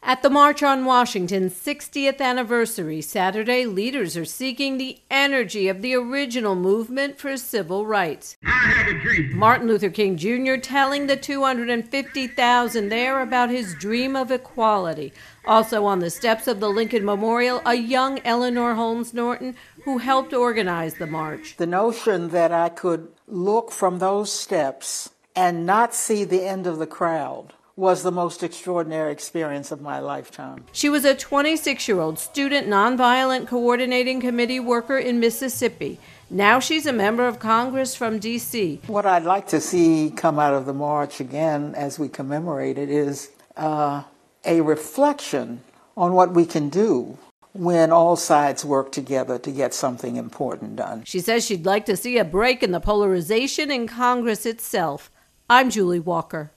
At the March on Washington's 60th anniversary Saturday, leaders are seeking the energy of the original movement for civil rights. I have a dream. Martin Luther King Jr. telling the 250,000 there about his dream of equality. Also on the steps of the Lincoln Memorial, a young Eleanor Holmes Norton who helped organize the march. The notion that I could look from those steps and not see the end of the crowd was the most extraordinary experience of my lifetime. She was a 26-year-old student nonviolent coordinating committee worker in Mississippi. Now she's a member of Congress from D.C. What I'd like to see come out of the march again as we commemorate it is a reflection on what we can do when all sides work together to get something important done. She says she'd like to see a break in the polarization in Congress itself. I'm Julie Walker.